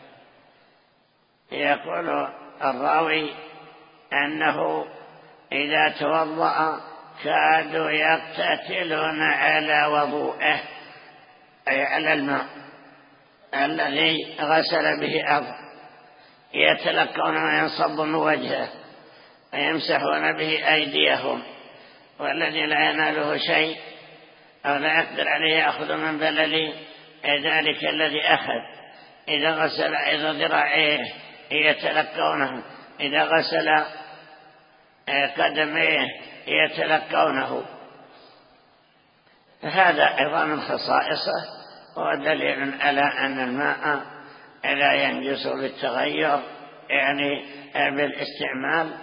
يقول الراوي أنه إذا توضأ كادوا يقتتلون على وضوءه، أي على الماء الذي غسل به أرض، يتلقون ما ينصب من وجهه ويمسحون به أيديهم، والذي لا يناله شيء أو لا يقدر عليه يأخذ من بلل ذلك الذي أخذ. إذا غسل أيضا ذراعيه يتلقونه، إذا غسل قدميه يتلقونه، هذا أيضا من خصائصه، ودليل على أن الماء لا ينجس بالتغير يعني بالاستعمال،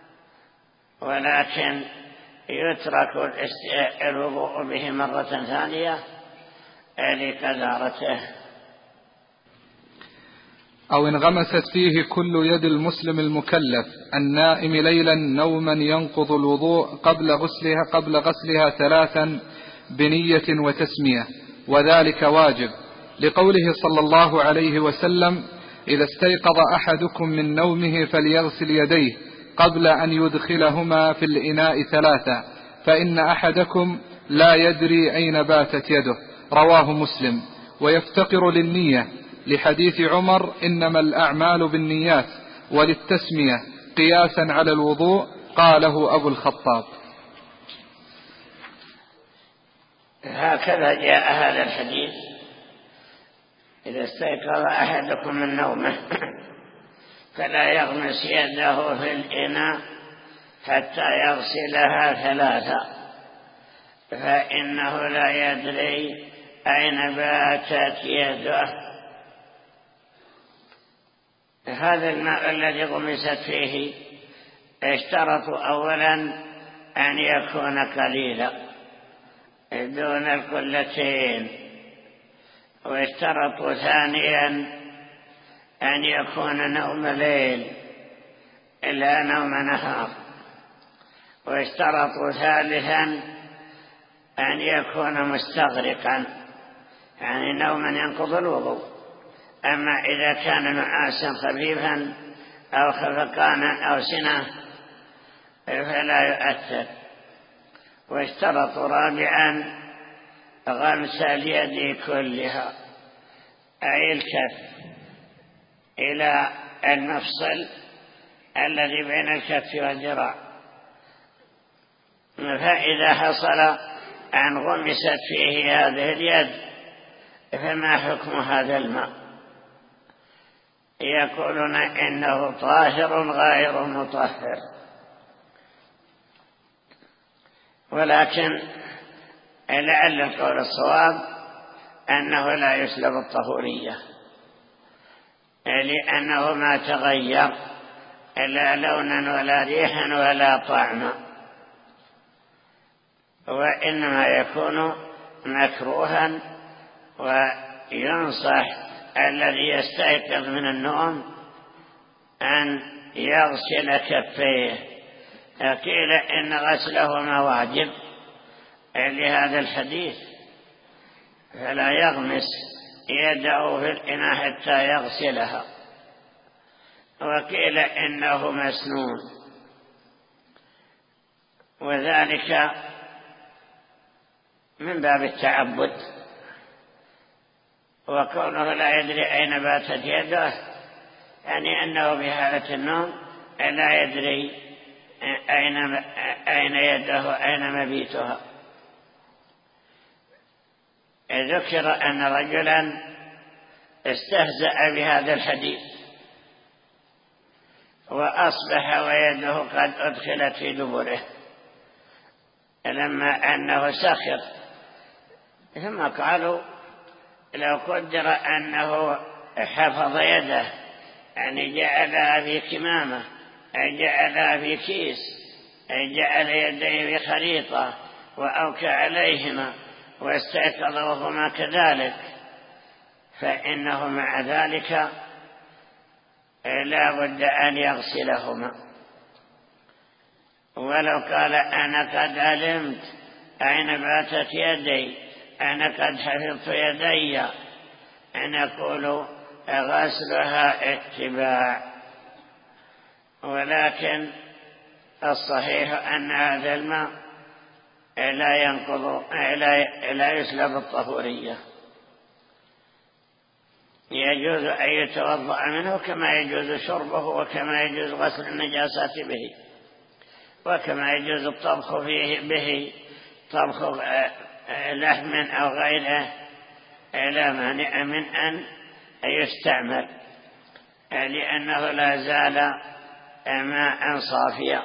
ولكن يترك الوضوء به مرة ثانية لقذارته. أو انغمست فيه كل يد المسلم المكلف النائم ليلا نوما ينقض الوضوء قبل غسلها قبل غسلها ثلاثا بنية وتسمية، وذلك واجب، لقوله صلى الله عليه وسلم: إذا استيقظ أحدكم من نومه فليغسل يديه قبل أن يدخلهما في الإناء ثلاثا، فإن أحدكم لا يدري أين باتت يده. رواه مسلم. ويفتقر للنية لحديث عمر: إنما الأعمال بالنيات، وللتسمية قياسا على الوضوء، قاله أبو الخطاب. هكذا جاء هذا الحديث إذا استيقظ أحدكم من نومه فلا يغمس يده في الإناء حتى يغسلها ثلاثة، فإنه لا يدري أين باتت يده. هذا الماء الذي غمست فيه اشترطوا أولا أن يكون قليلا دون القلتين، واشترطوا ثانيا أن يكون نوم ليل لا نوم نهار، واشترطوا ثالثا أن يكون مستغرقا يعني نوما ينقض الوضوء. أما إذا كان نعاسا خفيفا أو خفقانا أو سنة فلا يؤثر. واشترطوا رابعا غمس اليد كلها أي الكف إلى المفصل الذي بين الكف والذراع، فإذا حصل أن غمست فيه هذه اليد فما حكم هذا الماء؟ يقولون إنه طاهر غير مطهر، ولكن لعل القول الصواب أنه لا يسلب الطهورية، لأنه ما تغير لا لونا ولا ريحا ولا طعما، وإنما يكون مكروها. وينصح الذي يستيقظ من النوم أن يغسل كفيه. قيل إن غسلهما واجب لهذا الحديث، فلا يغمس يده في الإناء حتى يغسلها. وقيل إنه مسنون، وذلك من باب التعبد، وكونه لا يدري أين باتت يده يعني أنه بحالة النوم لا يدري أين أين يده أين مبيتها. ذكر أن رجلا استهزأ بهذا الحديث وأصبح ويده قد أدخلت في دبره لما أنه سخر، ثم قالوا لو قدر أنه حفظ يده يعني جعلها في كمامة أي جعلها في كيس أي جعل يديه في خريطة وأوكى عليهما واستيقظ وهما كذلك، فإنه مع ذلك لا بد أن يغسلهما. ولو قال أنا قد علمت أين باتت يدي أنا قد حفظت يدي نقول غسلها اتباع، ولكن الصحيح أن هذا الماء لا ينقض لا يسلب الطهورية، يجوز أن يتوضأ منه كما يجوز شربه وكما يجوز غسل النجاسات به وكما يجوز الطبخ فيه به طبخ لحم أو غيره لا مانع من أن يستعمل لأنه لا زال ماء صافيا.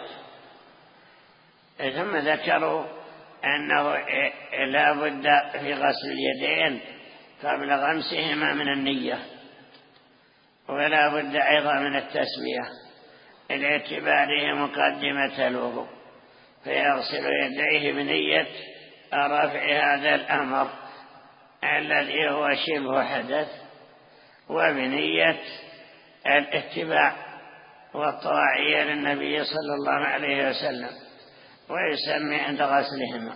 ثم ذكروا أنه لا بد في غسل اليدين قبل غمسهما من النية، ولا بد أيضا من التسمية لاعتباره مقدمة الوضوء، فيغسل يديه بنية رفع هذا الأمر الذي هو شبه حدث وبنية الاتباع والطاعية للنبي صلى الله عليه وسلم، ويسمي عند غسلهما.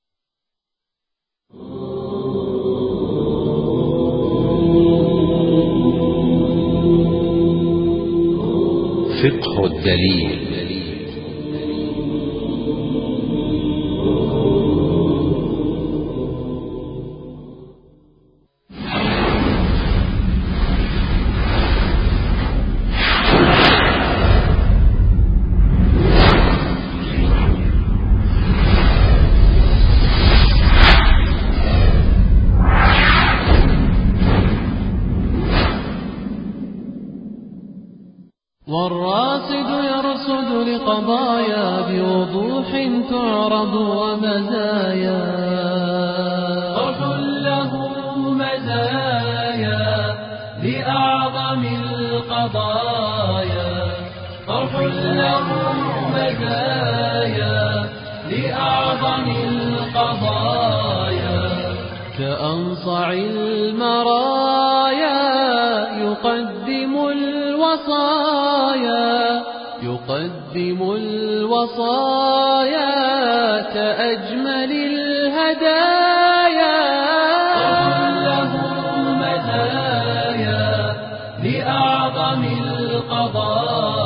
فقه الدليل. القضايا بوضوح تعرض ومزايا طرح له مزايا لأعظم القضايا طرح له مزايا لأعظم القضايا كأنصع المرايا يقدم الوصايا يقدم الوصايا كأجمل الهدايا له مزايا لأعظم القضايا